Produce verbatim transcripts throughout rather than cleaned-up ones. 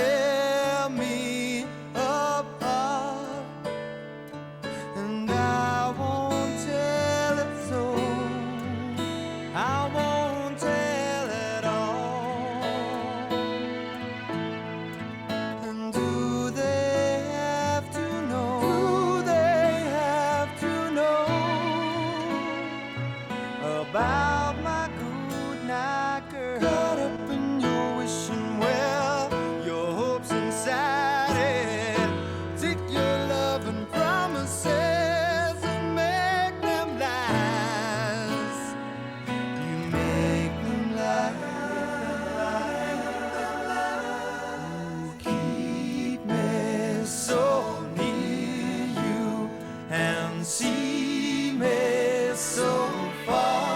tear me apart, and I won't tell it so. I won't tell it all. And do they have to know? Do they have to know about my good night girl? Caught up in your wishing well, your hopes inside it. Take your love and promises and make them lies. You make them lies. You keep me so near you and see me so far,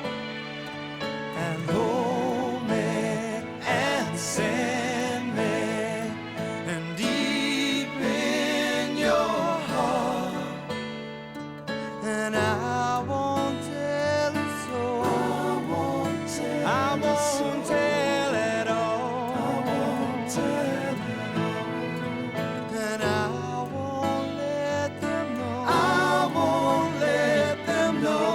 and hold me and send me, and deep in your heart. And I won't tell it so. I won't tell, I won't tell it all. I won't tell it all. And I won't let them know. I won't let them know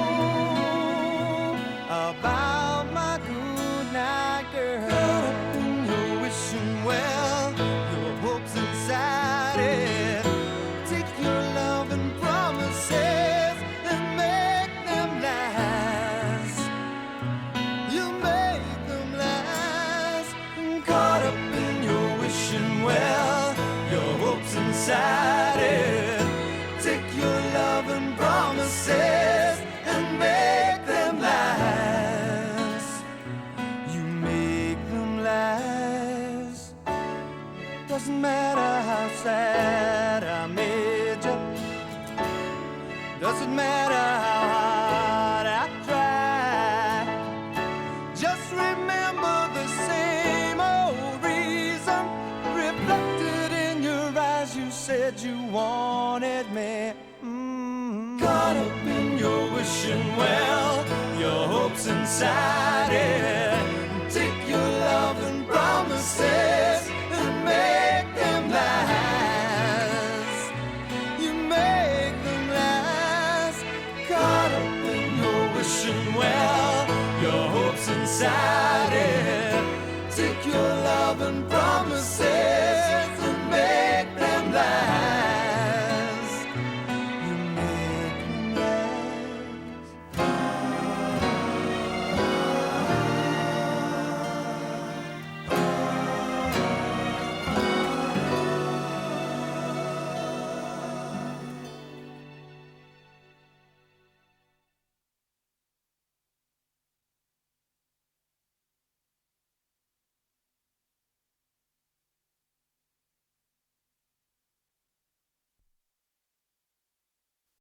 about my good night girl. Caught up in your wishing well, your hopes inside it. Take your love and promises and make them last. You make them last. Caught up in your wishing well, your hopes inside it. Take your love and promises and make them last. You make them last. Doesn't matter how sad I made you. Doesn't matter how hard I try. Just remember the same old reason reflected in your eyes. You said you wanted me. Mm. Caught up in your wishing well, your hopes inside it. Take your love and promises and make them last. You make them last. Caught up in your wishing well, your hopes inside it. Take your love and promises